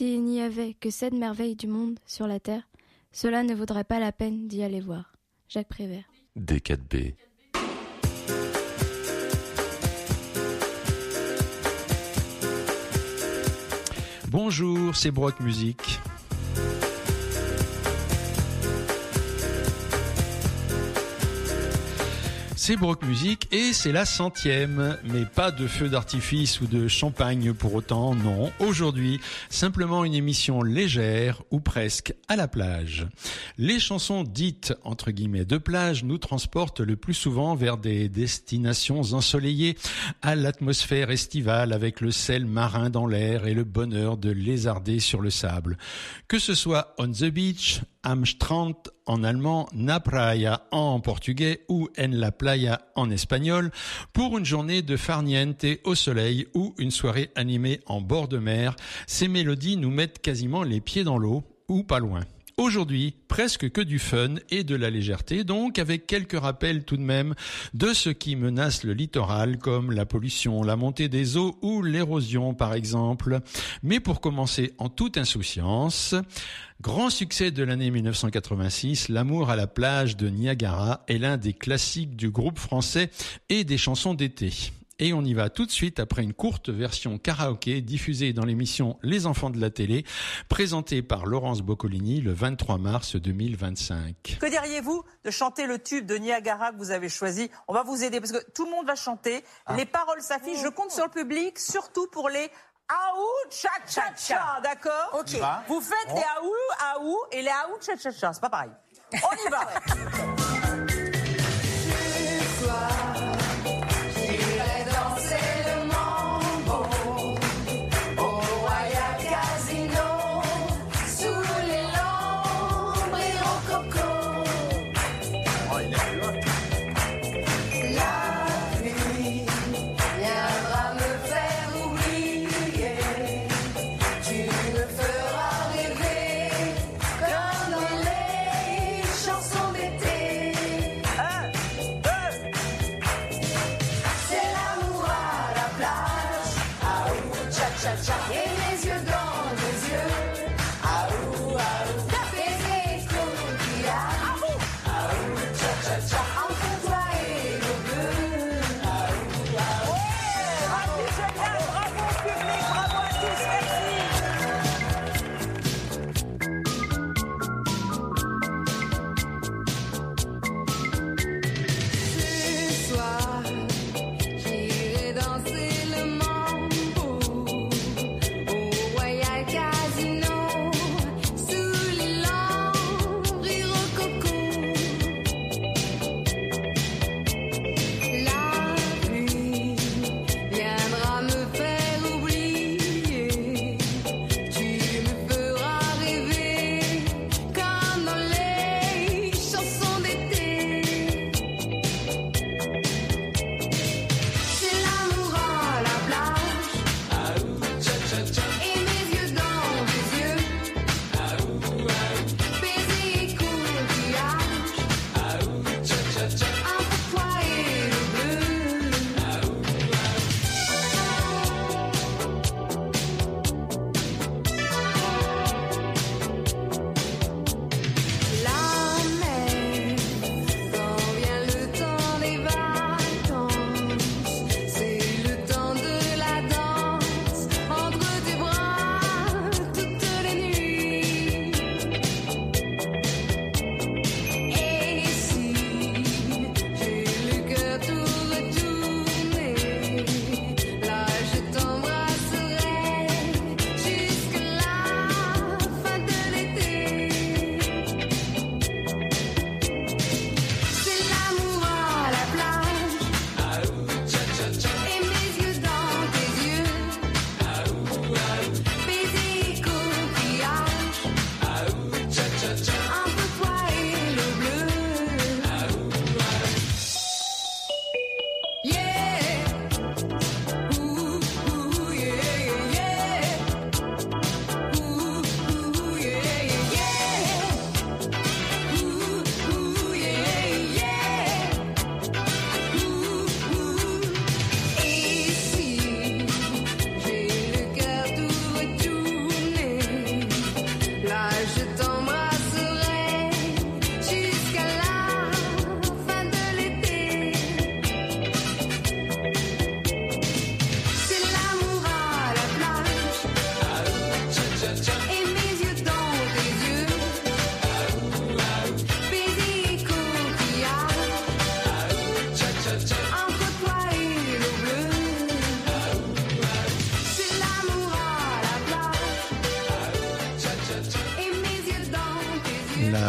s'il n'y avait que 7 merveilles du monde sur la terre, cela ne vaudrait pas la peine d'y aller voir. Jacques Prévert. D4B. Bonjour, c'est Brock Musique. C'est Brock Musique et c'est la 100e, mais pas de feu d'artifice ou de champagne pour autant, non. Aujourd'hui, simplement une émission légère ou presque à la plage. Les chansons dites, entre guillemets, de plage nous transportent le plus souvent vers des destinations ensoleillées, à l'atmosphère estivale avec le sel marin dans l'air et le bonheur de lézarder sur le sable. Que ce soit on the beach, am Strand en allemand, na praia en portugais ou en la playa en espagnol, pour une journée de farniente au soleil ou une soirée animée en bord de mer, ces mélodies nous mettent quasiment les pieds dans l'eau ou pas loin. Aujourd'hui, presque que du fun et de la légèreté, donc avec quelques rappels tout de même de ce qui menace le littoral, comme la pollution, la montée des eaux ou l'érosion par exemple. Mais pour commencer en toute insouciance, grand succès de l'année 1986, L'amour à la plage de Niagara est l'un des classiques du groupe français et des chansons d'été. Et on y va tout de suite après une courte version karaoké diffusée dans l'émission Les Enfants de la télé, présentée par Laurence Boccolini le 23 mars 2025. Que diriez-vous de chanter le tube de Niagara que vous avez choisi? On va vous aider parce que tout le monde va chanter. Les paroles s'affichent. Je compte sur le public, surtout pour les aou cha cha cha, d'accord? Ok. Vous faites les aou et les aou cha cha cha. C'est pas pareil. On y va. J'irai danser le mambo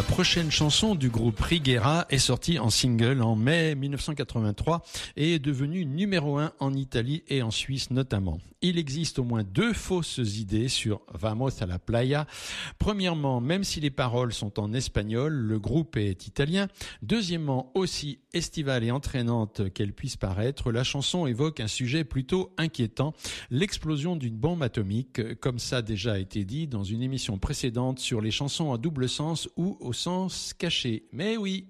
prochaine chanson du groupe Rigera est sortie en single en mai 1983 et est devenue numéro 1 en Italie et en Suisse notamment. Il existe au moins 2 fausses idées sur Vamos a la playa. Premièrement, même si les paroles sont en espagnol, le groupe est italien. Deuxièmement, aussi estivale et entraînante qu'elle puisse paraître, la chanson évoque un sujet plutôt inquiétant, l'explosion d'une bombe atomique, comme ça a déjà été dit dans une émission précédente sur les chansons à double sens ou au sens caché. Mais oui.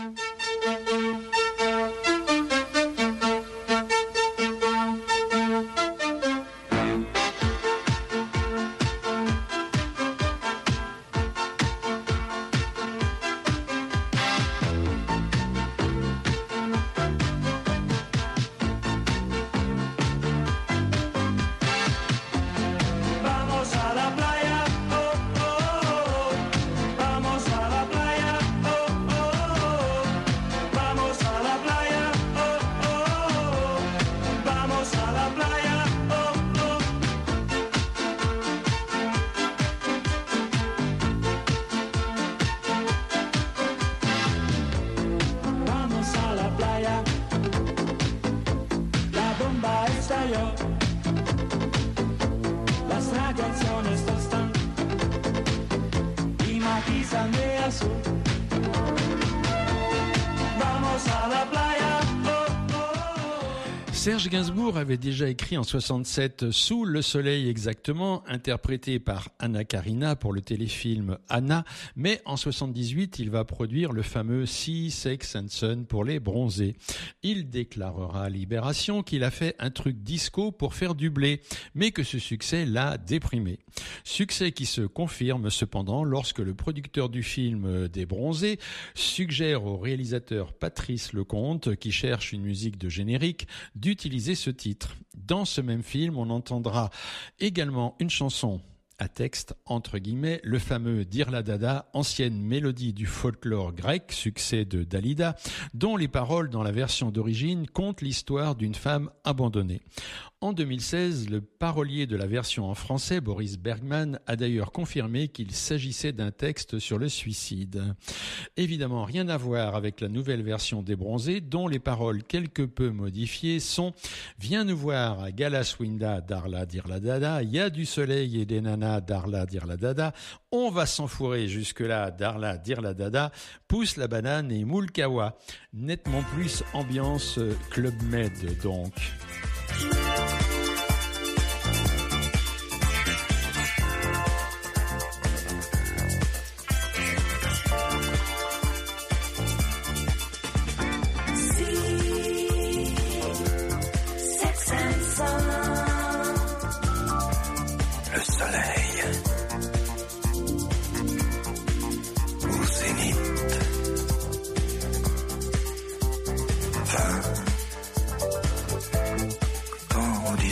Serge Gainsbourg avait déjà écrit en 67 « Sous le soleil exactement », interprété par Anna Karina pour le téléfilm Anna, mais en 78, il va produire le fameux Sea, Sex and Sun pour les bronzés. Il déclarera à Libération qu'il a fait un truc disco pour faire du blé, mais que ce succès l'a déprimé. Succès qui se confirme cependant lorsque le producteur du film des bronzés suggère au réalisateur Patrice Lecomte, qui cherche une musique de générique, d'utiliser ce titre. Dans ce même film, on entendra également une chanson à texte, entre guillemets, le fameux Dirla Dada, ancienne mélodie du folklore grec, succès de Dalida, dont les paroles dans la version d'origine content l'histoire d'une femme abandonnée. En 2016, le parolier de la version en français, Boris Bergman, a d'ailleurs confirmé qu'il s'agissait d'un texte sur le suicide. Évidemment, rien à voir avec la nouvelle version des bronzés, dont les paroles quelque peu modifiées sont « Viens nous voir à Galaswinda, Darla, Dirla Dada, y a du soleil et des nanas, Darla, Dirla Dada, on va s'enfourrer jusque-là, Darla, Dirla Dada, pousse la banane et moule kawa ». Nettement plus ambiance Club Med donc. Le soleil au zénith, 20 dans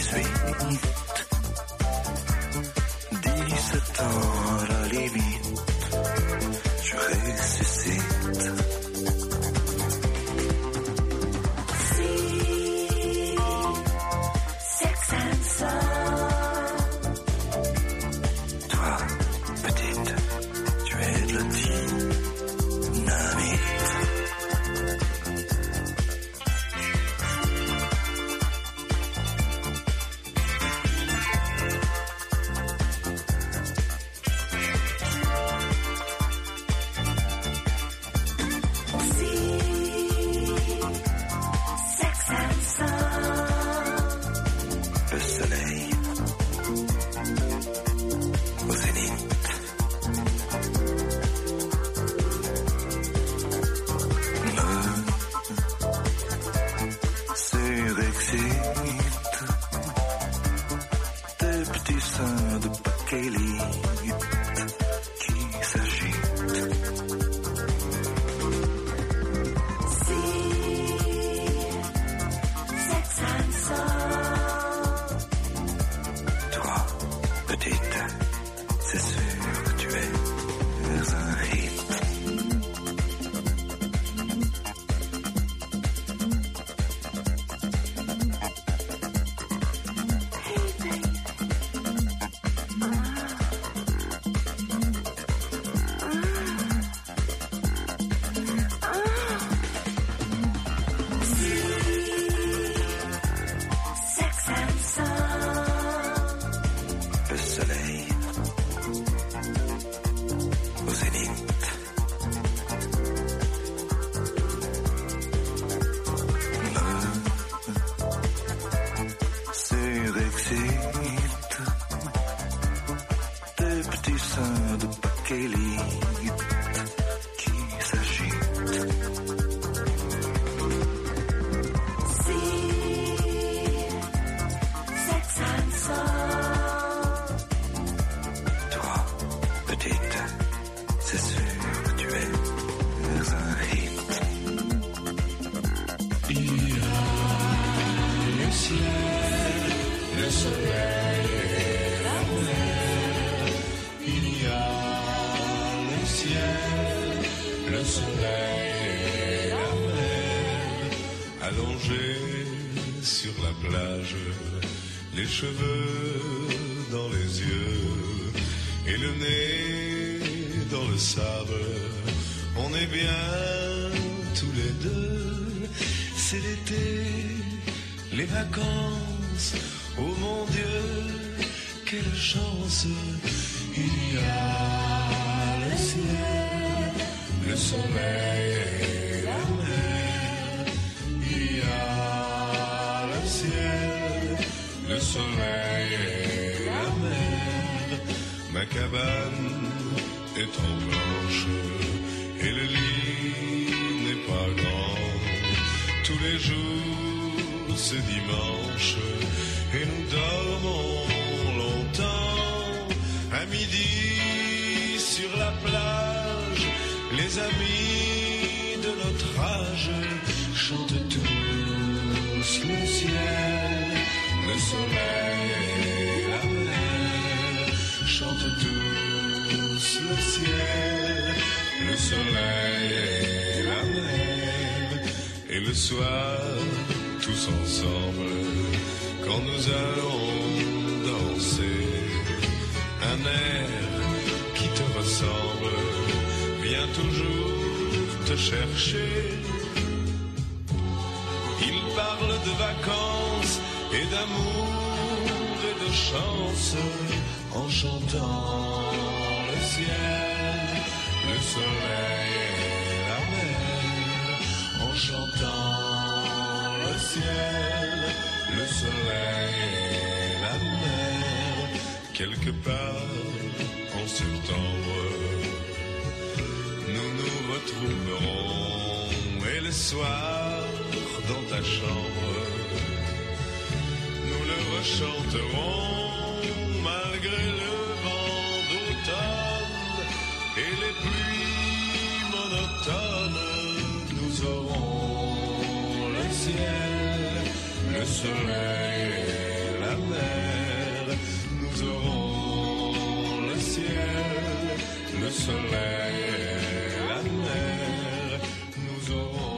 soleil et la mer. Il y a le ciel, le soleil et la mer. Allongés sur la plage, les cheveux dans les yeux et le nez dans le sable. On est bien tous les deux. C'est l'été, les vacances. Oh mon Dieu, quelle chance. Il y a le ciel, le soleil et la mer. Il y a le ciel, le soleil et la mer. Ma cabane est en planche et le lit n'est pas grand. Tous les jours c'est dimanche et nous dormons longtemps. À midi sur la plage, les amis de notre âge chantent tous le ciel, le soleil et la mer. Chantent tous le ciel, le soleil et la mer. Et le soir, tous ensemble, quand nous allons danser, un air qui te ressemble vient toujours te chercher. Il parle de vacances et d'amour et de chance en chantant le ciel, le soleil et la mer. En chantant le ciel, le soleil et la mer. Quelque part en septembre, nous nous retrouverons et le soir dans ta chambre, nous le rechanterons malgré le vent d'automne et les pluies monotones. Nous aurons le ciel, le soleil et la mer. Nous aurons le ciel, le soleil et la mer. Nous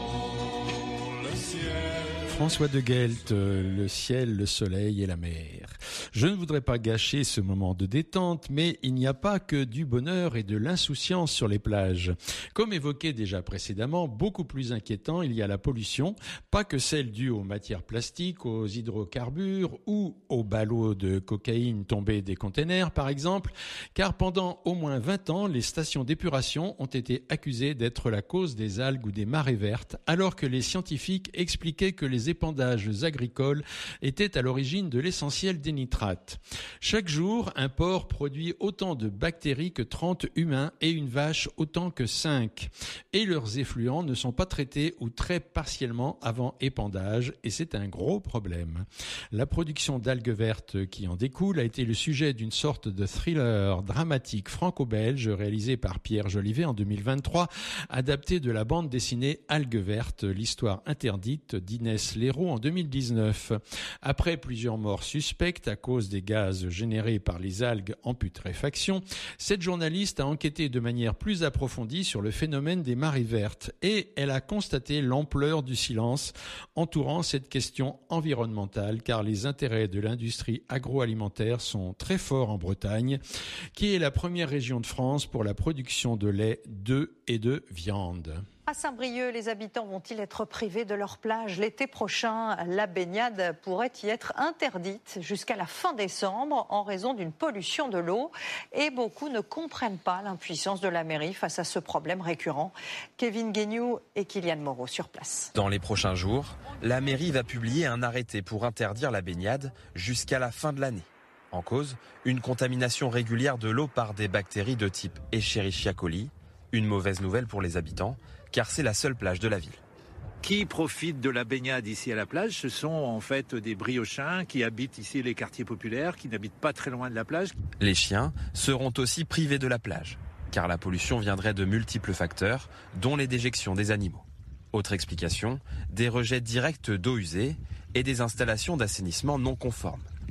aurons le ciel. François de Guelt, le ciel, le soleil et la mer. Je ne voudrais pas gâcher ce moment de détente, mais il n'y a pas que du bonheur et de l'insouciance sur les plages. Comme évoqué déjà précédemment, beaucoup plus inquiétant, il y a la pollution, pas que celle due aux matières plastiques, aux hydrocarbures ou aux ballots de cocaïne tombés des containers par exemple, car pendant au moins 20 ans, les stations d'épuration ont été accusées d'être la cause des algues ou des marées vertes, alors que les scientifiques expliquaient que les épandages agricoles étaient à l'origine de l'essentiel des nitrates. Chaque jour, un porc produit autant de bactéries que 30 humains et une vache autant que 5. Et leurs effluents ne sont pas traités ou très partiellement avant épandage et c'est un gros problème. La production d'algues vertes qui en découle a été le sujet d'une sorte de thriller dramatique franco-belge réalisé par Pierre Jolivet en 2023, adapté de la bande dessinée Algues vertes, l'histoire interdite d'Inès Leroux en 2019. Après plusieurs morts suspectes à cause des gaz générés par les algues en putréfaction, cette journaliste a enquêté de manière plus approfondie sur le phénomène des marées vertes et elle a constaté l'ampleur du silence entourant cette question environnementale car les intérêts de l'industrie agroalimentaire sont très forts en Bretagne, qui est la première région de France pour la production de lait, d'œufs et de viande. À Saint-Brieuc, les habitants vont-ils être privés de leur plage l'été prochain? La baignade pourrait y être interdite jusqu'à la fin décembre en raison d'une pollution de l'eau. Et beaucoup ne comprennent pas l'impuissance de la mairie face à ce problème récurrent. Kevin Guignou et Kylian Moreau sur place. Dans les prochains jours, la mairie va publier un arrêté pour interdire la baignade jusqu'à la fin de l'année. En cause, une contamination régulière de l'eau par des bactéries de type Escherichia coli. Une mauvaise nouvelle pour les habitants, car c'est la seule plage de la ville. Qui profitent de la baignade ici à la plage, ce sont en fait des briochins qui habitent ici les quartiers populaires, qui n'habitent pas très loin de la plage. Les chiens seront aussi privés de la plage, car la pollution viendrait de multiples facteurs, dont les déjections des animaux. Autre explication, des rejets directs d'eau usée et des installations d'assainissement non conformes.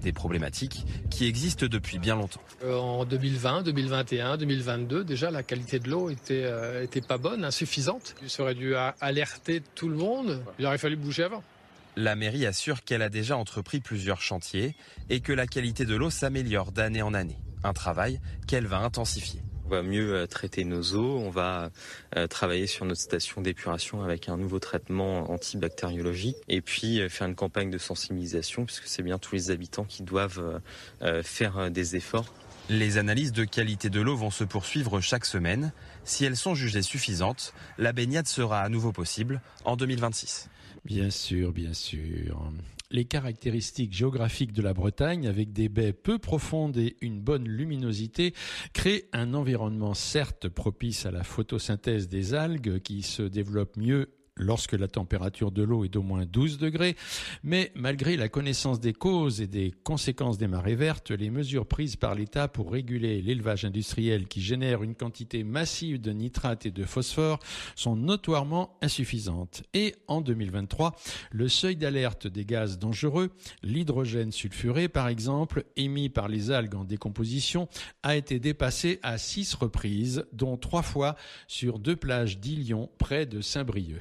des problématiques qui existent depuis bien longtemps. En 2020, 2021, 2022, déjà la qualité de l'eau était pas bonne, insuffisante. Ça aurait dû alerter tout le monde. Il aurait fallu bouger avant. La mairie assure qu'elle a déjà entrepris plusieurs chantiers et que la qualité de l'eau s'améliore d'année en année. Un travail qu'elle va intensifier. On va mieux traiter nos eaux, on va travailler sur notre station d'épuration avec un nouveau traitement antibactériologique et puis faire une campagne de sensibilisation puisque c'est bien tous les habitants qui doivent faire des efforts. Les analyses de qualité de l'eau vont se poursuivre chaque semaine. Si elles sont jugées suffisantes, la baignade sera à nouveau possible en 2026. Bien sûr, bien sûr. Les caractéristiques géographiques de la Bretagne, avec des baies peu profondes et une bonne luminosité, créent un environnement certes propice à la photosynthèse des algues qui se développent mieux lorsque la température de l'eau est d'au moins 12 degrés. Mais malgré la connaissance des causes et des conséquences des marées vertes, les mesures prises par l'État pour réguler l'élevage industriel qui génère une quantité massive de nitrates et de phosphore sont notoirement insuffisantes. Et en 2023, le seuil d'alerte des gaz dangereux, l'hydrogène sulfuré par exemple, émis par les algues en décomposition, a été dépassé à 6 reprises, dont 3 fois sur 2 plages d'Ilion près de Saint-Brieuc.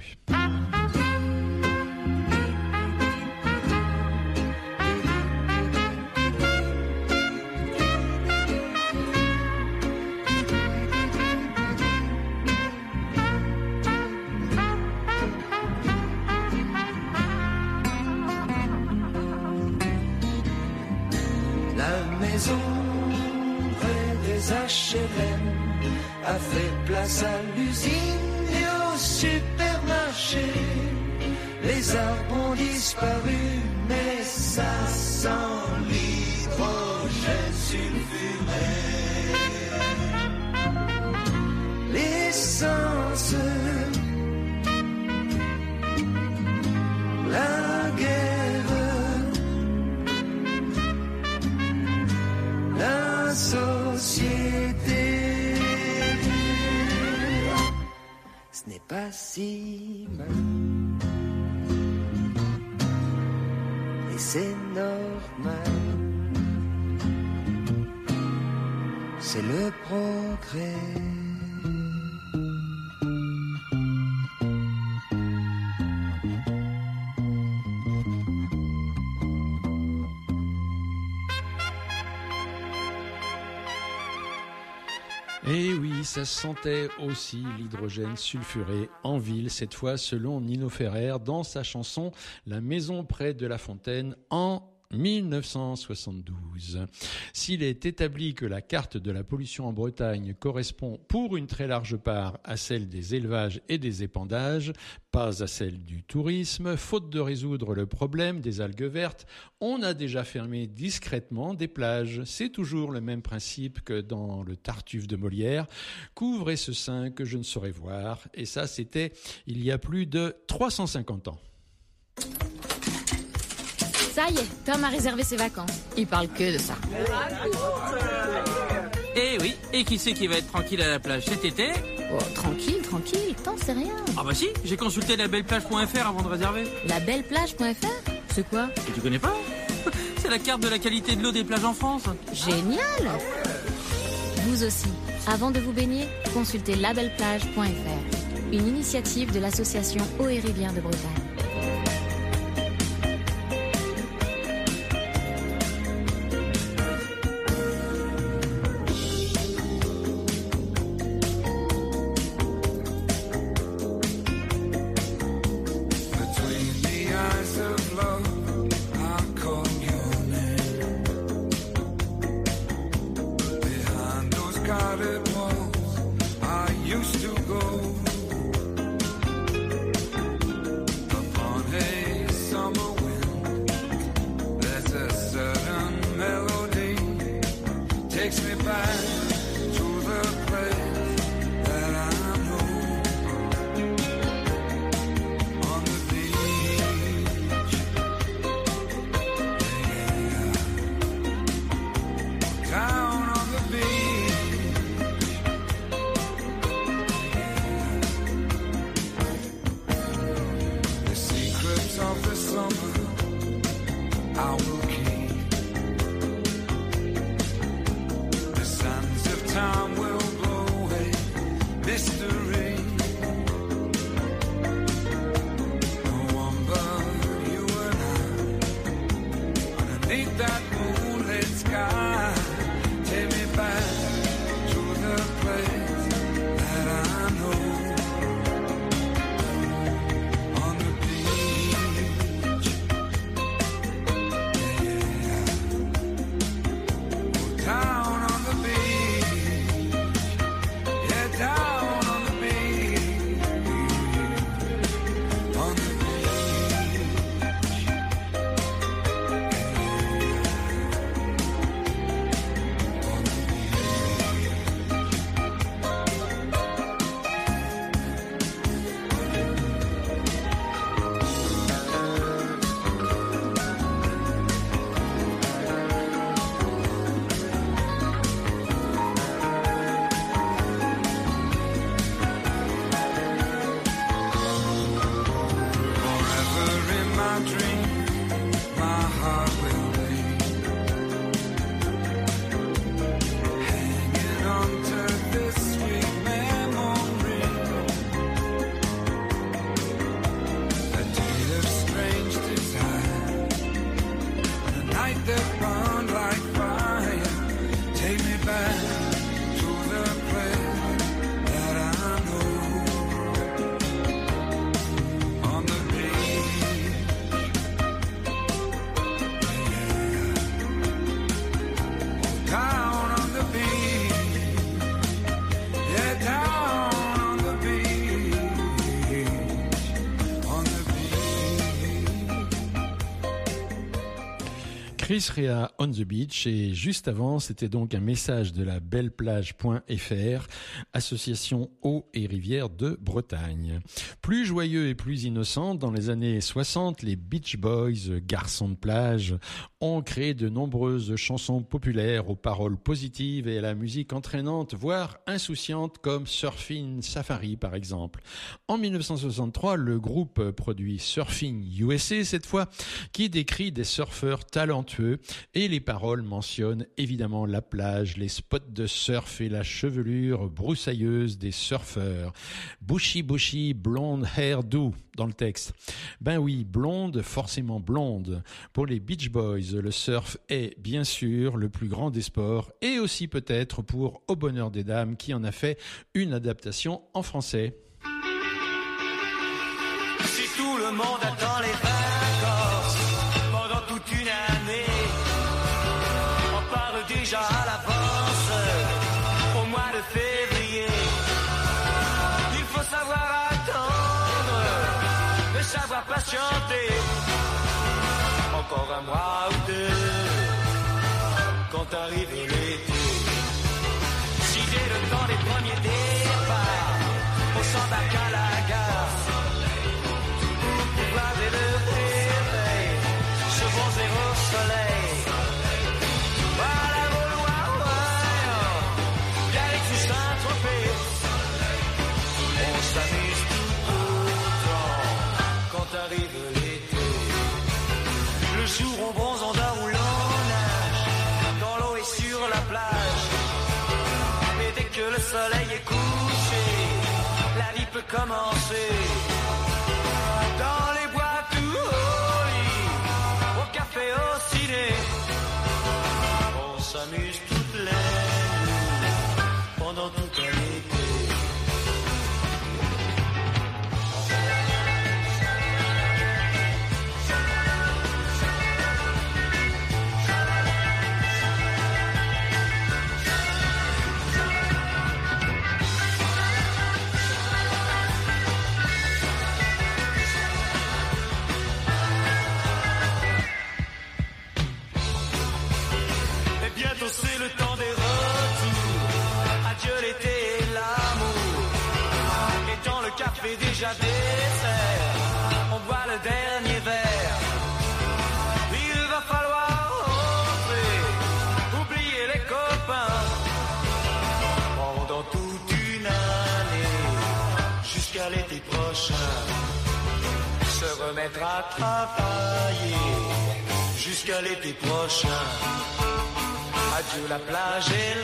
La maison près des HLM a fait place à l'usine et au supermarché. Les arbres ont disparu, mais ça sent l'hydrogène sulfuré. L'essence, la guerre, la société. Ce n'est pas si mal, et c'est normal, c'est le progrès. Et oui, ça se sentait aussi l'hydrogène sulfuré en ville, cette fois selon Nino Ferrer dans sa chanson « La maison près de la fontaine » en 1972. S'il est établi que la carte de la pollution en Bretagne correspond pour une très large part à celle des élevages et des épandages, pas à celle du tourisme, faute de résoudre le problème des algues vertes, on a déjà fermé discrètement des plages. C'est toujours le même principe que dans le Tartuffe de Molière. Couvrez ce sein que je ne saurais voir. Et ça, c'était il y a plus de 350 ans. Ça y est, Tom a réservé ses vacances. Il parle que de ça. Eh oui, et qui c'est qui va être tranquille à la plage cet été? Oh, tranquille, t'en sais rien. Ah bah si, j'ai consulté labelleplage.fr avant de réserver. Labelleplage.fr? C'est quoi? Et tu connais pas? C'est la carte de la qualité de l'eau des plages en France. Génial! Vous aussi, avant de vous baigner, consultez labelleplage.fr, une initiative de l'association Eau et Rivières de Bretagne. beneath that moonlit sky. Take me back to the place that I know. On the beach, yeah. Down on the beach, yeah, down on the beach, on the Chris Rea on the beach, et juste avant c'était donc un message de la belleplage.fr, association eau et rivière de Bretagne. Plus joyeux et plus innocent, dans les années 60, les Beach Boys, garçons de plage, ont créé de nombreuses chansons populaires aux paroles positives et à la musique entraînante, voire insouciante, comme Surfing Safari par exemple. En 1963, le groupe produit Surfing USA cette fois, qui décrit des surfeurs talentueux, et les paroles mentionnent évidemment la plage, les spots de surf et la chevelure broussailleuse des surfeurs. Bushy bushy blonde hairdo dans le texte. Ben oui, blonde, forcément blonde. Pour les Beach Boys, le surf est bien sûr le plus grand des sports, et aussi peut-être pour Au bonheur des dames qui en a fait une adaptation en français. Si tout le monde attend les vacances pendant toute une année, on parle déjà à l'avance au mois de février. Il faut savoir attendre et savoir patienter encore un mois ou deux quand arrive l'été. Si dès le temps des premiers départs on s'embarque à la gare pour pouvoir dès le réveil se bronzer au soleil. Voilà vouloir Biarritz ou Saint-Tropez, on s'amuse tout autant quand arrive l'été. Le jour on bronze, on dort ou l'on nage dans l'eau et sur la plage. Mais dès que le soleil est couché, la vie peut commencer. Dans les boîtes ou au lit, au café, au ciné, on s'amuse toute la nuit pendant tout un été. Bientôt c'est le temps des retours. Adieu l'été et l'amour. Et dans le café déjà dessert, on boit le dernier verre. Il va falloir rentrer, oublier les copains pendant toute une année, jusqu'à l'été prochain. Se remettre à travailler jusqu'à l'été prochain. Adieu la plage et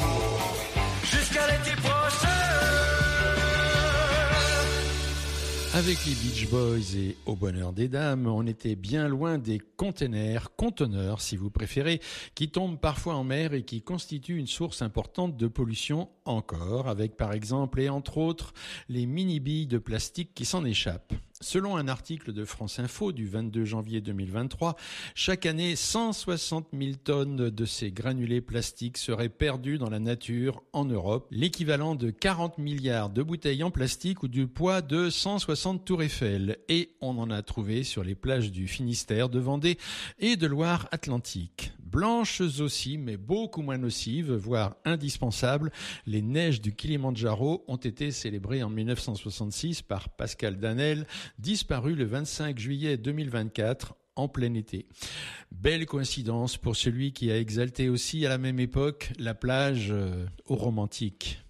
l'amour, jusqu'à l'été prochain. Avec les Beach Boys et Au bonheur des dames, on était bien loin des conteneurs si vous préférez, qui tombent parfois en mer et qui constituent une source importante de pollution encore, avec par exemple et entre autres les mini-billes de plastique qui s'en échappent. Selon un article de France Info du 22 janvier 2023, chaque année, 160 000 tonnes de ces granulés plastiques seraient perdus dans la nature en Europe, l'équivalent de 40 milliards de bouteilles en plastique ou du poids de 160 tours Eiffel. Et on en a trouvé sur les plages du Finistère, de Vendée et de Loire-Atlantique. Blanches aussi, mais beaucoup moins nocives, voire indispensables, les neiges du Kilimandjaro ont été célébrées en 1966 par Pascal Danel, disparu le 25 juillet 2024 en plein été. Belle coïncidence pour celui qui a exalté aussi à la même époque la plage aux romantiques.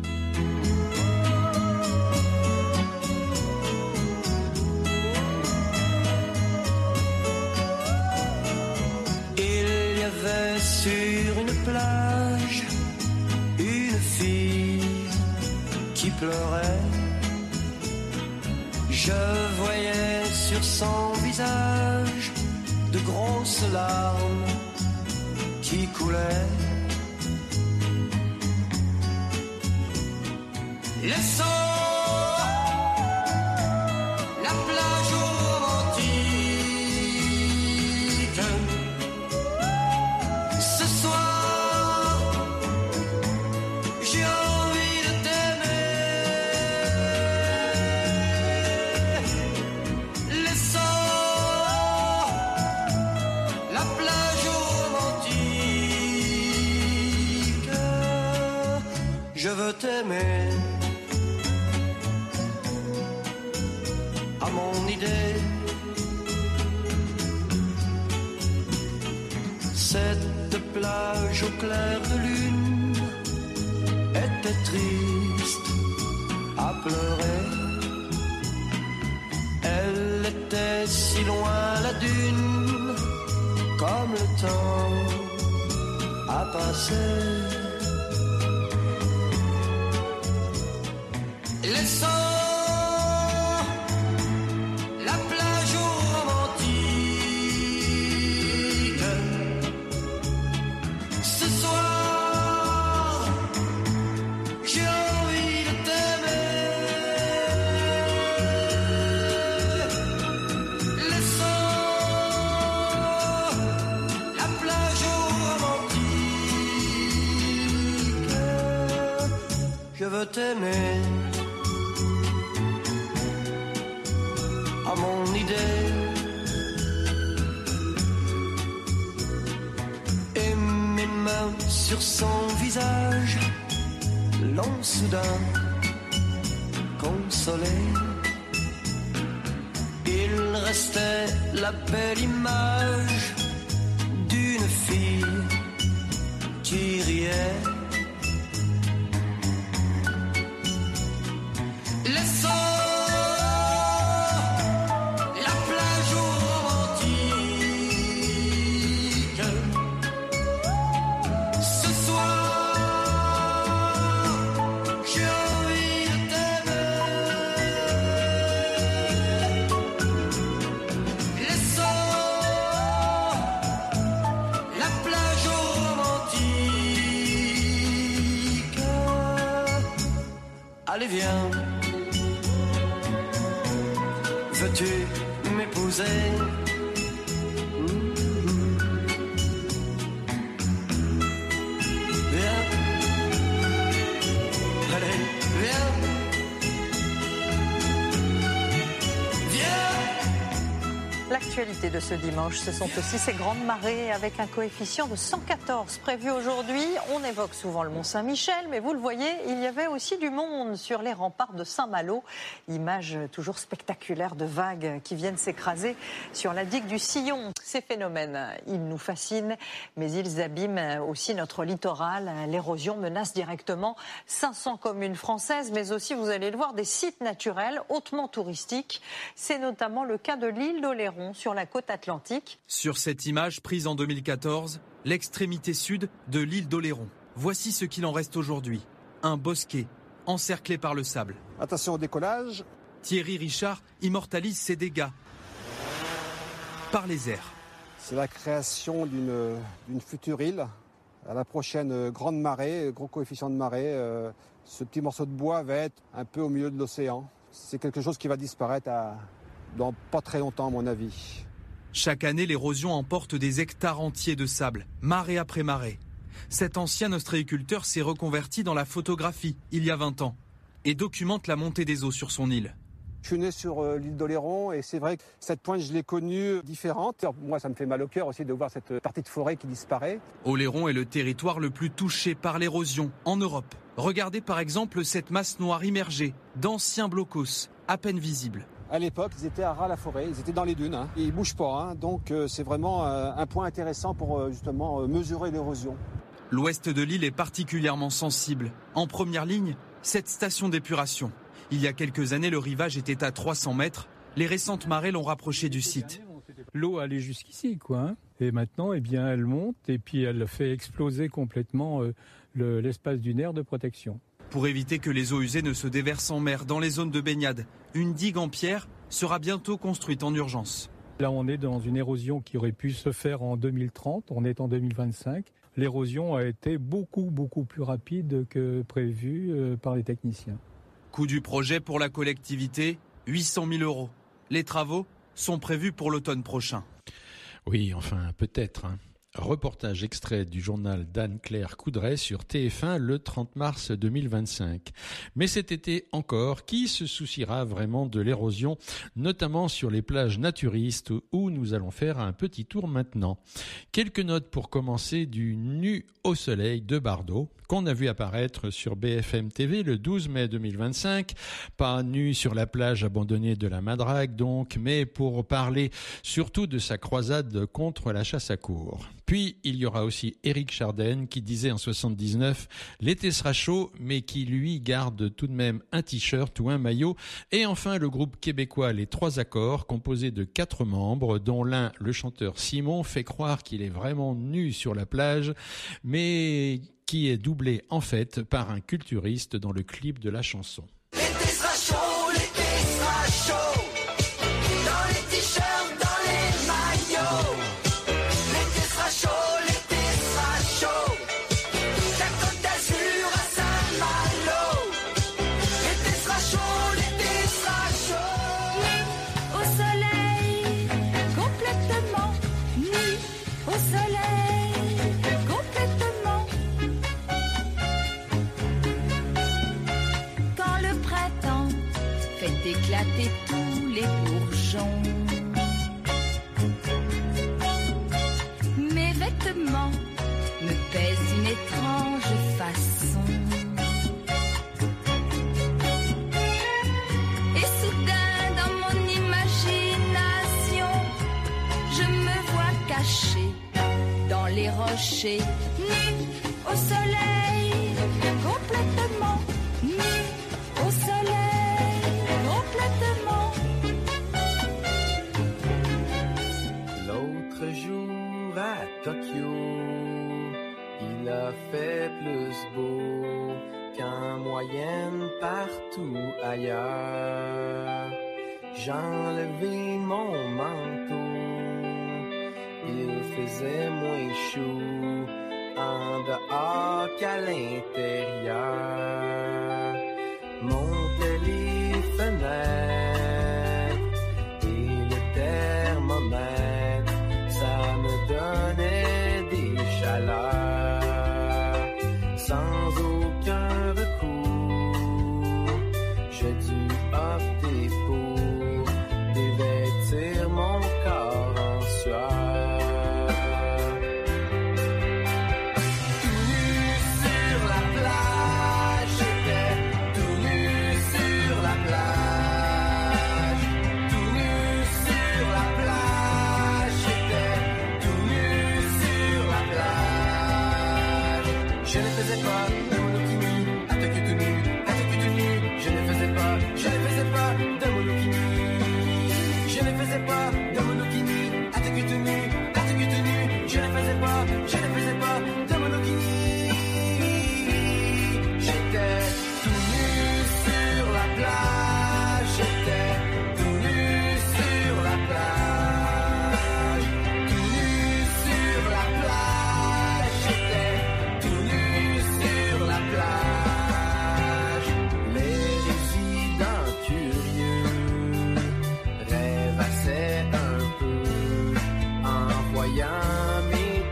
Il y avait sur une plage une fille qui pleurait. Je voyais sur son visage de grosses larmes qui coulaient. Laissons la plage romantique. Ce soir, j'ai envie de t'aimer. Laissons la plage romantique. Je veux t'aimer. À mon idée, cette plage au clair de lune était triste à pleurer. Elle était si loin la dune, comme le temps a passé. Laissons t'aimer à mon idée et mes mains sur son visage l'ont soudain consolé. Il restait la belle image d'une fille qui riait. Allez viens, veux-tu m'épouser? Viens, allez viens, viens. L'actualité de ce dimanche, ce sont aussi ces grandes marées avec un coefficient de 114 prévu aujourd'hui. On évoque souvent le Mont Saint-Michel, mais vous le voyez, il y avait aussi du monde sur les remparts de Saint-Malo. Image toujours spectaculaire de vagues qui viennent s'écraser sur la digue du Sillon. Ces phénomènes, ils nous fascinent, mais ils abîment aussi notre littoral. L'érosion menace directement 500 communes françaises, mais aussi, vous allez le voir, des sites naturels hautement touristiques. C'est notamment le cas de l'île d'Oléron sur la côte atlantique. Sur cette image prise en 2014, l'extrémité sud de l'île d'Oléron. Voici ce qu'il en reste aujourd'hui. Un bosquet encerclé par le sable. Attention au décollage. Thierry Richard immortalise ses dégâts par les airs. C'est la création d'une future île. À la prochaine grande marée, gros coefficient de marée, ce petit morceau de bois va être un peu au milieu de l'océan. C'est quelque chose qui va disparaître dans pas très longtemps, à mon avis. Chaque année, l'érosion emporte des hectares entiers de sable, marée après marée. Cet ancien ostréiculteur s'est reconverti dans la photographie il y a 20 ans et documente la montée des eaux sur son île. Je suis né sur l'île d'Oléron et c'est vrai que cette pointe, je l'ai connue différente. Moi, ça me fait mal au cœur aussi de voir cette partie de forêt qui disparaît. Oléron est le territoire le plus touché par l'érosion en Europe. Regardez par exemple cette masse noire immergée d'anciens blocos, à peine visibles. À l'époque, ils étaient à ras la forêt, ils étaient dans les dunes. Ils ne bougent pas, donc c'est vraiment un point intéressant pour justement mesurer l'érosion. L'ouest de l'île est particulièrement sensible. En première ligne, cette station d'épuration. Il y a quelques années, le rivage était à 300 mètres. Les récentes marées l'ont rapproché du site. L'eau allait jusqu'ici, Et maintenant, elle monte et puis elle fait exploser complètement l'espace dunaire de protection. Pour éviter que les eaux usées ne se déversent en mer dans les zones de baignade, une digue en pierre sera bientôt construite en urgence. Là, on est dans une érosion qui aurait pu se faire en 2030. On est en 2025. L'érosion a été beaucoup plus rapide que prévu par les techniciens. Coût du projet pour la collectivité, 800 000 €. Les travaux sont prévus pour l'automne prochain. Oui, enfin, peut-être. Reportage extrait du journal d'Anne-Claire Coudray sur TF1 le 30 mars 2025. Mais cet été encore, qui se souciera vraiment de l'érosion, notamment sur les plages naturistes où nous allons faire un petit tour maintenant. Quelques notes pour commencer du Nu au soleil de Bardot, qu'on a vu apparaître sur BFM TV le 12 mai 2025. Pas nu sur la plage abandonnée de la Madrague donc, mais pour parler surtout de sa croisade contre la chasse à courre. Puis, il y aura aussi Éric Chardin qui disait en 79 « L'été sera chaud », mais qui, lui, garde tout de même un t-shirt ou un maillot. Et enfin, le groupe québécois Les Trois Accords, composé de 4 membres, dont l'un, le chanteur Simon, fait croire qu'il est vraiment nu sur la plage, mais qui est doublé en fait par un culturiste dans le clip de la chanson. L'été sera chaud, l'été sera chaud. Dans les t-shirts, dans les maillots. L'été sera chaud, l'été sera chaud. La Côte d'Azur à Saint-Malo. L'été sera chaud, l'été sera chaud. Au soleil, complètement nu. Au soleil, complètement. Quand le printemps fait éclater tous les bourgeons, mes vêtements me pèsent d'une étrange façon. Et soudain, dans mon imagination, je me vois cachée dans les rochers, nue au soleil, complètement nue au soleil, complètement. L'autre jour à Tokyo, il a fait plus beau qu'en moyenne partout ailleurs. J'ai enlevé mon manteau, il faisait moins chaud en dehors qu'à l'intérieur. Montait les fenêtres et le thermomètre, ça me donnait des chaleurs. Sans aucun recours, j'ai dû opter pour dévêtir mon corps en sueur. Tout nu sur la plage, j'étais tout nu sur la plage. Tout nu sur la plage, j'étais tout nu sur la plage. Je ne faisais pas de monokini, à te que tout nu, à te que tout nu. Je ne faisais pas de monokini. Je ne faisais pas de monokini, à te que tout nu, à te que tout nu. Je ne faisais pas de monokini. J'étais tout nu sur la plage, j'étais voyant mes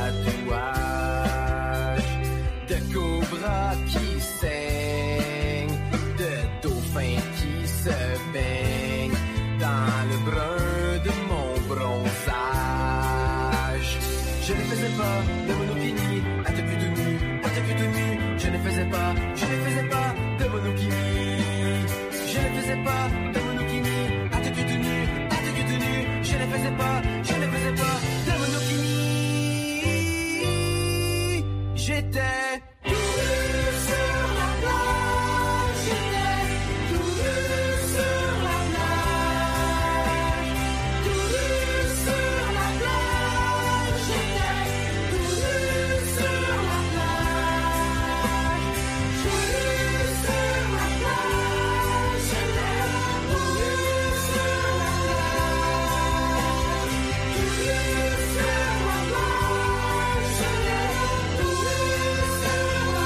tatouages de cobras qui saignent, de dauphins qui se baignent dans le brun de mon bronzage. Je ne faisais pas de monokini, à te cul de nu, à te cul de nu. Je ne faisais pas de monokini. Je ne faisais pas de monokini, à te cul de nu, à te cul de nu. Je ne faisais pas de monokini. J'étais tout nu sur la plage. J'étais tout nu sur la plage. Tout nu sur la plage. J'étais tout nu sur la plage. Tout nu sur la plage. J'étais tout nu sur la plage. Tout nu sur la plage. J'étais tout nu sur la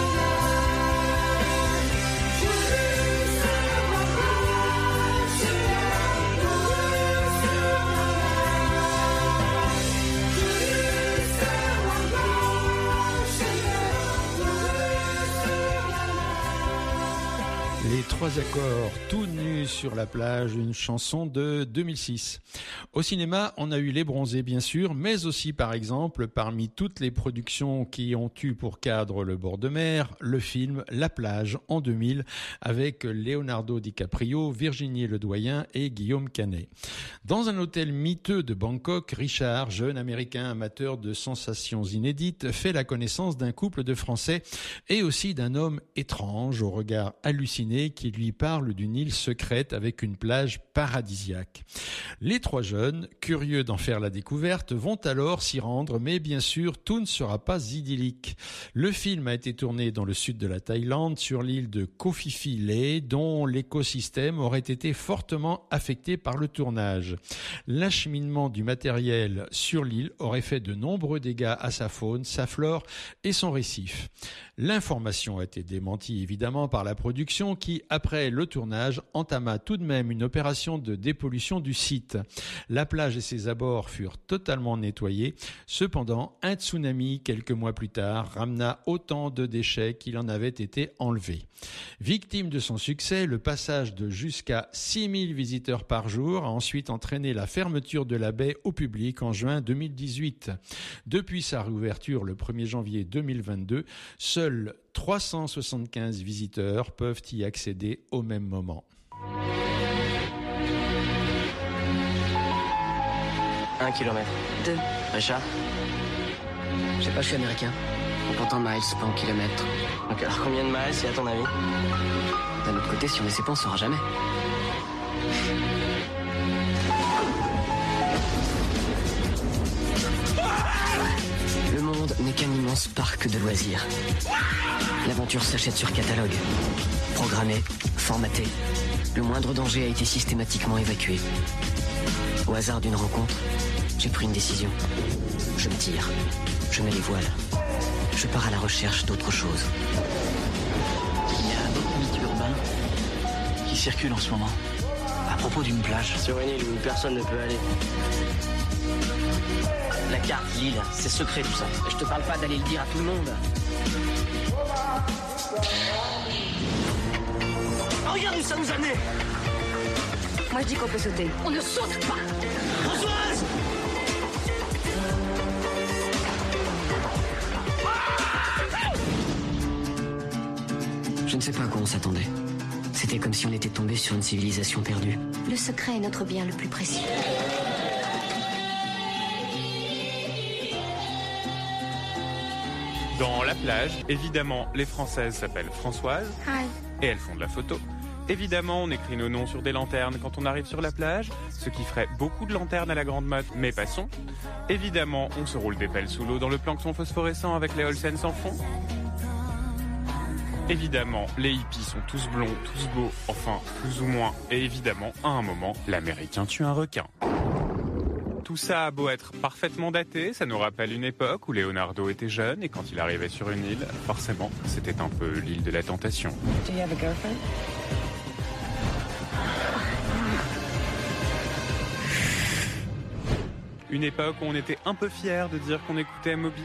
Les trois accords, tout nus sur la plage, une chanson de 2006. Au cinéma, on a eu Les Bronzés bien sûr, mais aussi par exemple, parmi toutes les productions qui ont eu pour cadre le bord de mer, le film La Plage en 2000 avec Leonardo DiCaprio, Virginie Ledoyen et Guillaume Canet. Dans un hôtel miteux de Bangkok, Richard, jeune américain amateur de sensations inédites, fait la connaissance d'un couple de Français et aussi d'un homme étrange au regard halluciné qui lui parle d'une île secrète avec une plage paradisiaque. Les trois jeunes, curieux d'en faire la découverte, vont alors s'y rendre, mais bien sûr, tout ne sera pas idyllique. Le film a été tourné dans le sud de la Thaïlande, sur l'île de Koh Phi Phi Lay, dont l'écosystème aurait été fortement affecté par le tournage. L'acheminement du matériel sur l'île aurait fait de nombreux dégâts à sa faune, sa flore et son récif. L'information a été démentie évidemment par la production qui, après le tournage, entama tout de même une opération de dépollution du site. La plage et ses abords furent totalement nettoyés. Cependant, un tsunami, quelques mois plus tard, ramena autant de déchets qu'il en avait été enlevé. Victime de son succès, le passage de jusqu'à 6000 visiteurs par jour a ensuite entraîné la fermeture de la baie au public en juin 2018. Depuis sa réouverture le 1er janvier 2022, seuls 375 visiteurs peuvent y accéder au même moment. 1 kilomètre. 2. Richard? Je sais pas, je suis américain. On compte en miles, pas en kilomètres. Donc alors combien de miles, c'est à ton avis? D'un autre côté, si on essaie pas, on saura jamais. Le monde n'est qu'un immense parc de loisirs. L'aventure s'achète sur catalogue. Programmée, formatée. Le moindre danger a été systématiquement évacué. Au hasard d'une rencontre, j'ai pris une décision. Je me tire. Je mets les voiles. Je pars à la recherche d'autre chose. Il y a beaucoup de mythes urbains qui circulent en ce moment. À propos d'une plage. Sur une île où personne ne peut aller. La carte, l'île, c'est secret tout ça. Je te parle pas d'aller le dire à tout le monde. Oh, regarde où ça nous a amené. Moi je dis qu'on peut sauter. On ne saute pas. Françoise! Je ne sais pas à quoi on s'attendait. C'était comme si on était tombé sur une civilisation perdue. Le secret est notre bien le plus précieux. Dans La Plage, évidemment, les Françaises s'appellent Françoise. Hi. Et elles font de la photo. Évidemment, on écrit nos noms sur des lanternes quand on arrive sur la plage, ce qui ferait beaucoup de lanternes à la grande mode, mais passons. Évidemment, on se roule des pelles sous l'eau dans le plancton phosphorescent avec les Olsen sans fond. Évidemment, les hippies sont tous blonds, tous beaux, enfin, plus ou moins. Et évidemment, à un moment, l'Américain tue un requin. Tout ça a beau être parfaitement daté, ça nous rappelle une époque où Leonardo était jeune et quand il arrivait sur une île, forcément, c'était un peu l'île de la tentation. Do you have a girlfriend? Une époque où on était un peu fiers de dire qu'on écoutait Moby.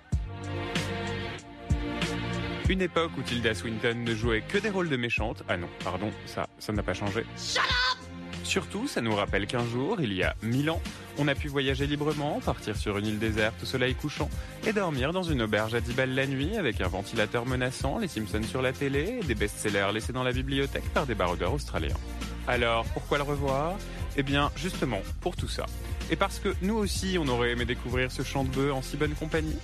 Une époque où Tilda Swinton ne jouait que des rôles de méchante. Ah non, pardon, ça n'a pas changé. Shut up! Surtout, ça nous rappelle qu'un jour, il y a 1000 ans, on a pu voyager librement, partir sur une île déserte au soleil couchant et dormir dans une auberge à 10 balles la nuit avec un ventilateur menaçant, les Simpsons sur la télé et des best-sellers laissés dans la bibliothèque par des baroudeurs australiens. Alors, pourquoi le revoir ? Eh bien, justement, pour tout ça. Et parce que nous aussi, on aurait aimé découvrir ce chant de bœuf en si bonne compagnie.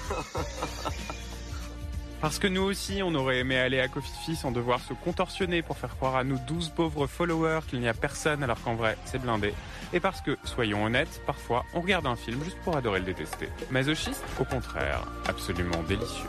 Parce que nous aussi, on aurait aimé aller à Covfefe sans devoir se contorsionner pour faire croire à nous 12 pauvres followers qu'il n'y a personne alors qu'en vrai, c'est blindé. Et parce que, soyons honnêtes, parfois, on regarde un film juste pour adorer le détester. Masochiste, au contraire, absolument délicieux.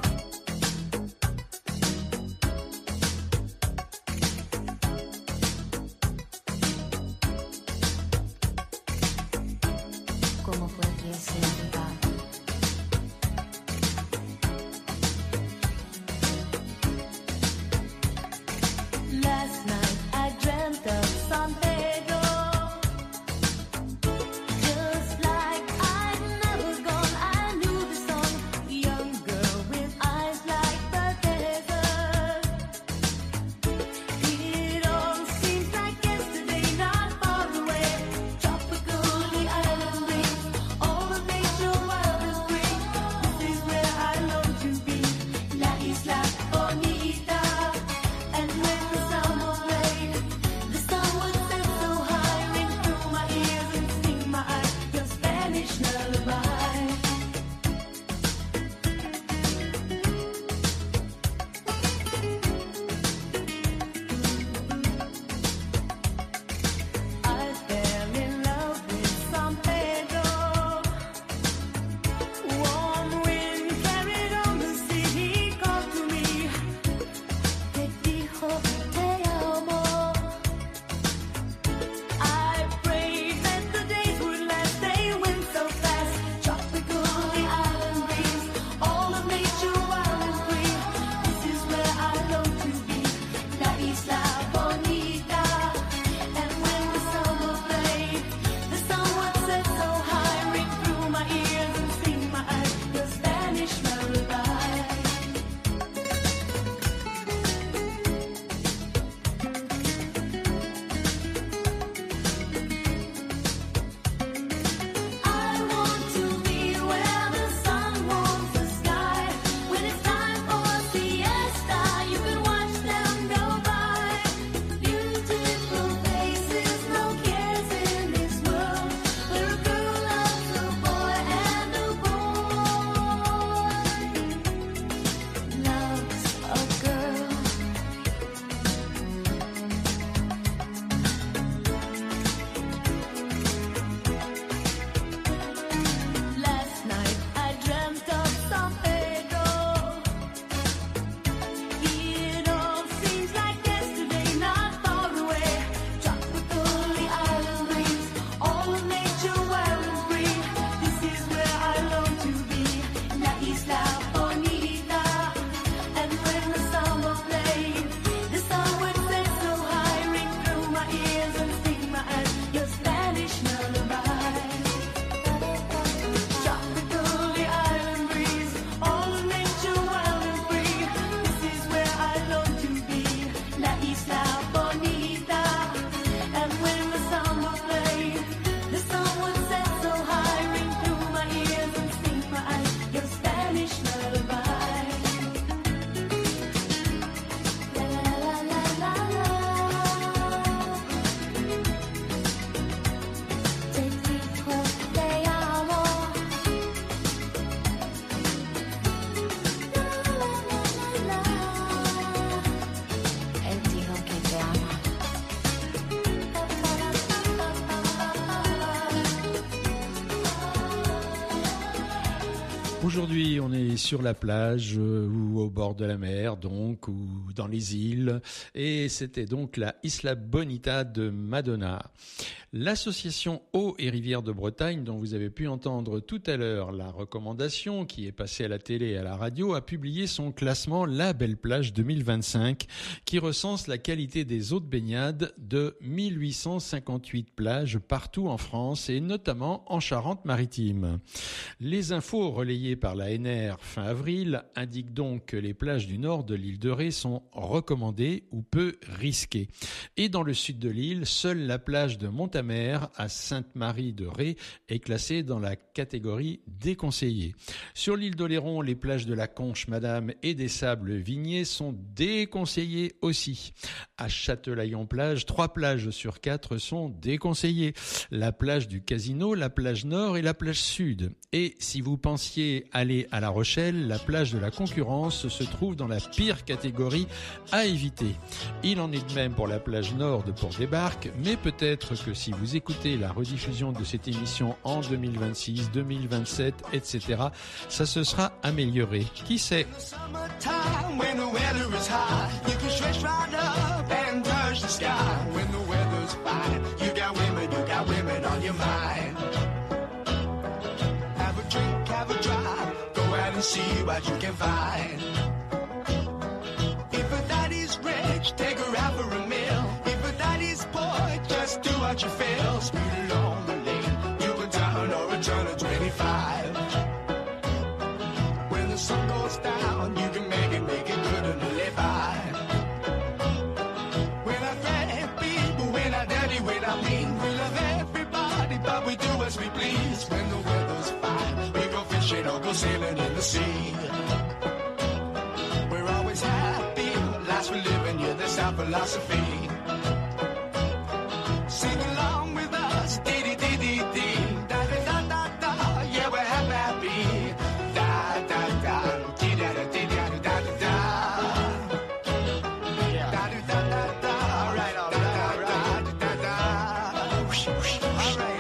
Aujourd'hui, on est sur la plage ou au bord de la mer, donc, ou dans les îles. Et c'était donc la Isla Bonita de Madonna. L'association Eau et Rivières de Bretagne, dont vous avez pu entendre tout à l'heure la recommandation, qui est passée à la télé et à la radio, a publié son classement La Belle Plage 2025, qui recense la qualité des eaux de baignade de 1858 plages partout en France et notamment en Charente-Maritime. Les infos relayées par l'ANR fin avril indiquent donc que les plages du nord de l'île de Ré sont recommandées ou peu risquées. Et dans le sud de l'île, seule la plage de Montamer à Sainte-Marie-de-Ré est classée dans la catégorie déconseillée. Sur l'île d'Oléron, les plages de la Conche-Madame et des Sables-Vigners sont déconseillées aussi. À Châtelaillon-Plage, 3 plages sur 4 sont déconseillées. La plage du Casino, la plage Nord et la plage Sud. Et si vous pensiez aller à La Rochelle, la plage de la Concurrence se trouve dans la pire catégorie à éviter. Il en est de même pour la plage Nord de Port-des-Barques, mais peut-être que si vous écoutez la rediffusion de cette émission en 2026, 2027, etc., ça se sera amélioré. Qui sait? See what you can find. If a daddy's rich, take her out for a meal. If a daddy's poor, just do what you feel. Speed along the lane, you can turn or return at 25. When the sun goes down, you can make it good and live by. When I thank people, when I daddy, when I mean, we love everybody, but we do as we please. When the weather's fine, we go fishing or go sailing in the sea. We're always happy, lives we live in, yeah, that's our philosophy. Sing along with us, dee-dee-dee-dee-dee, da-da-da-da-da, yeah, we're happy, da-da-da, dee-da-da-dee-da-da-da-da, da-da-da-da-da, all right, da-da-da-da-da, whoosh, whoosh, all right.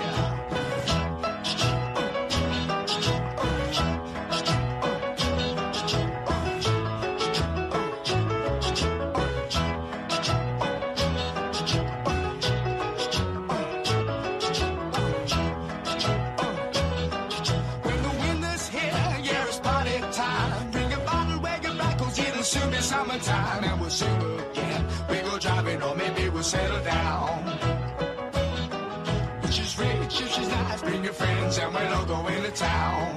Summertime and we'll sing again. We go driving or maybe we'll settle down. If she's rich, if she's nice, bring your friends and we'll all go into town.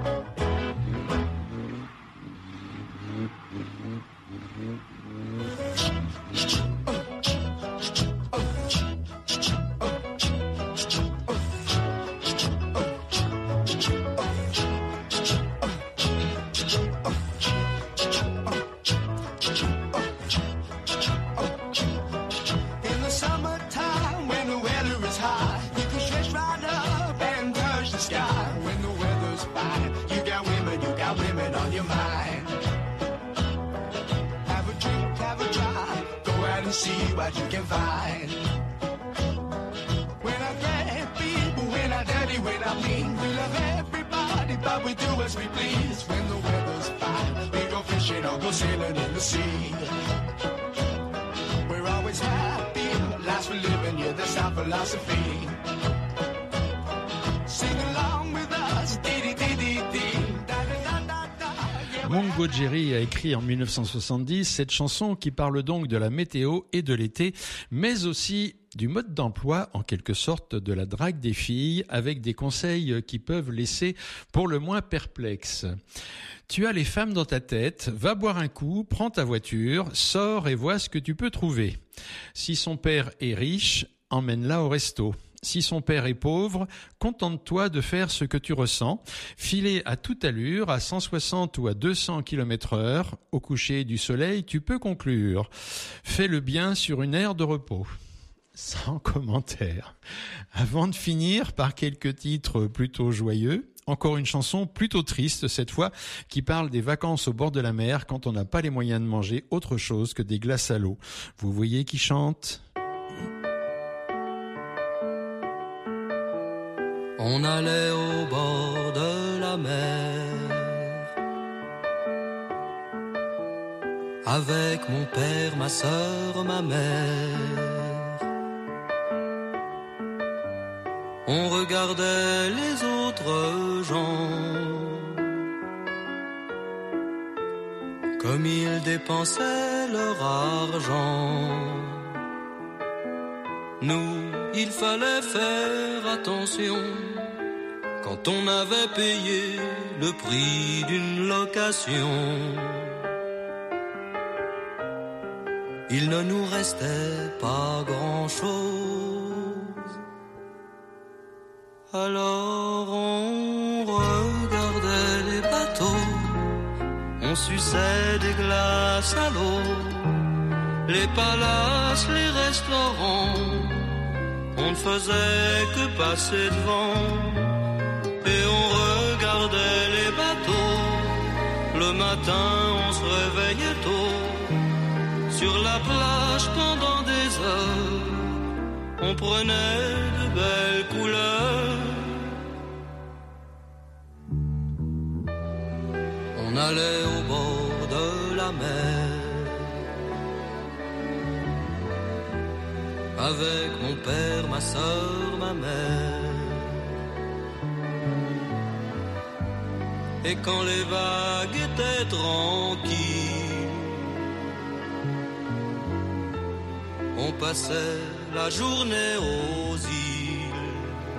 See what you can find. When I grab people, when I daddy, when I mean, we love everybody, but we do as we please. When the weather's fine, we go fishing or go sailing in the sea. We're always happy, lives we live in, yeah, that's our philosophy. Sing along with us, dee-dee-dee-dee-dee. Mungo Jerry a écrit en 1970 cette chanson qui parle donc de la météo et de l'été, mais aussi du mode d'emploi, en quelque sorte de la drague des filles, avec des conseils qui peuvent laisser pour le moins perplexe. Tu as les femmes dans ta tête, va boire un coup, prends ta voiture, sors et vois ce que tu peux trouver. Si son père est riche, emmène-la au resto. Si son père est pauvre, contente-toi de faire ce que tu ressens. Filer à toute allure, à 160 ou à 200 km/h, au coucher du soleil, tu peux conclure. Fais le bien sur une aire de repos. Sans commentaire. Avant de finir par quelques titres plutôt joyeux, encore une chanson plutôt triste cette fois, qui parle des vacances au bord de la mer quand on n'a pas les moyens de manger autre chose que des glaces à l'eau. Vous voyez qui chante ? On allait au bord de la mer, avec mon père, ma sœur, ma mère. On regardait les autres gens, comme ils dépensaient leur argent. Nous, il fallait faire attention quand on avait payé le prix d'une location. Il ne nous restait pas grand-chose. Alors on regardait les bateaux, on suçait des glaces à l'eau, les palaces, les restaurants, on ne faisait que passer devant. Et on regardait les bateaux, le matin on se réveillait tôt, sur la plage pendant des heures, on prenait de belles couleurs. On allait au bord de la mer, avec mon père, ma sœur, ma mère. Et quand les vagues étaient tranquilles, on passait la journée aux îles.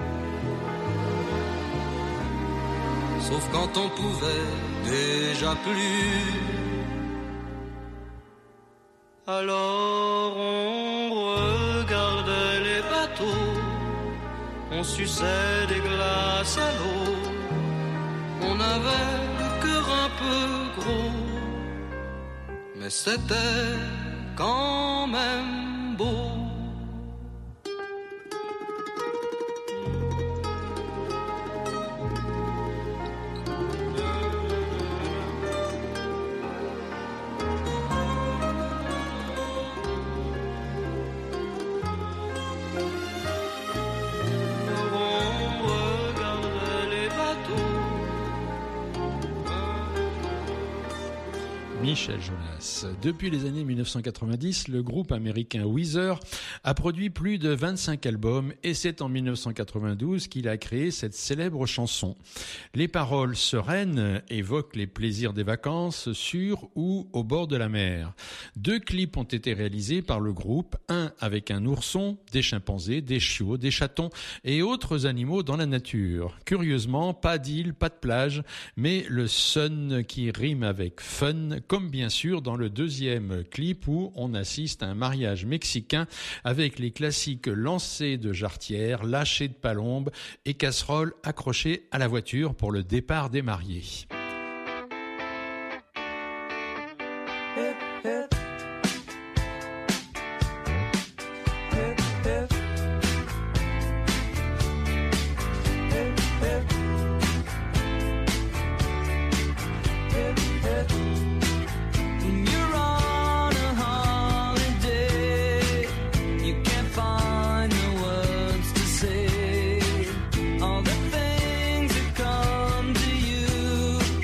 Sauf quand on pouvait déjà plus. Alors on regardait les bateaux, on suçait des glaces à l'eau. On avait le cœur un peu gros, mais c'était quand même beau. Michel Jonas. Depuis les années 1990, le groupe américain Weezer a produit plus de 25 albums et c'est en 1992 qu'il a créé cette célèbre chanson. Les paroles sereines évoquent les plaisirs des vacances sur ou au bord de la mer. 2 clips ont été réalisés par le groupe, un avec un ourson, des chimpanzés, des chiots, des chatons et autres animaux dans la nature. Curieusement, pas d'île, pas de plage, mais le sun qui rime avec fun, comme bien sûr dans le deuxième clip où on assiste à un mariage mexicain avec les classiques lancers de jarretière, lâchers de palombes et casseroles accrochées à la voiture pour le départ des mariés. All the things that come to you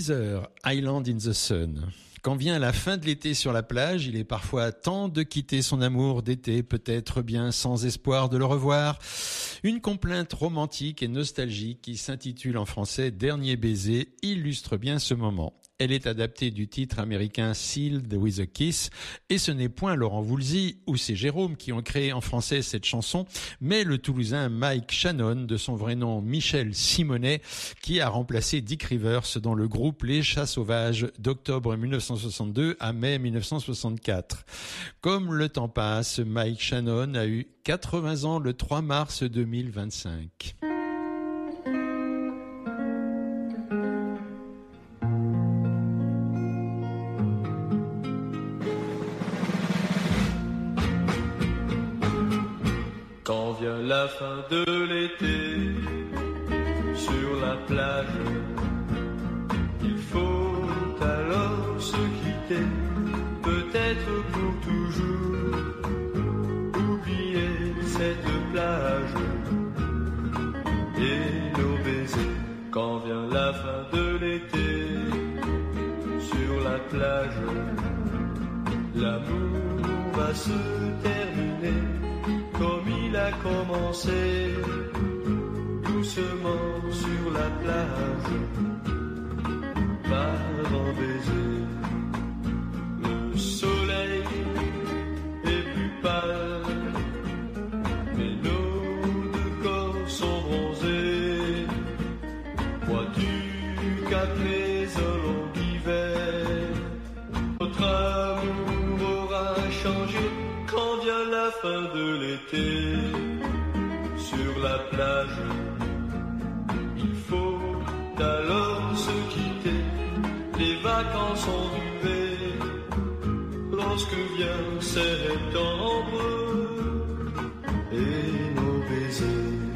Weezer, Island in the Sun. Quand vient la fin de l'été sur la plage, il est parfois temps de quitter son amour d'été, peut-être bien sans espoir de le revoir. Une complainte romantique et nostalgique qui s'intitule en français « Dernier baiser » illustre bien ce moment. Elle est adaptée du titre américain Sealed with a Kiss et ce n'est point Laurent Voulzy ou c'est Jérôme qui ont créé en français cette chanson, mais le Toulousain Mike Shannon, de son vrai nom Michel Simonet, qui a remplacé Dick Rivers dans le groupe Les Chats Sauvages d'octobre 1962 à mai 1964. Comme le temps passe, Mike Shannon a eu 80 ans le 3 mars 2025. Quand vient la fin de l'été, sur la plage, il faut alors se quitter, peut-être pour toujours, oublier cette plage et nos baisers. Quand vient la fin de l'été, sur la plage, l'amour va se terminer. Comme il a commencé, doucement sur la plage, par un baiser. Le soleil est plus pâle, mais nos deux corps sont bronzés. Crois-tu qu'après un long hiver, notre amour aura changé? Quand vient la fin de l'été, sur la plage, il faut alors se quitter. Les vacances sont arrivées, lorsque vient septembre, et nos baisers.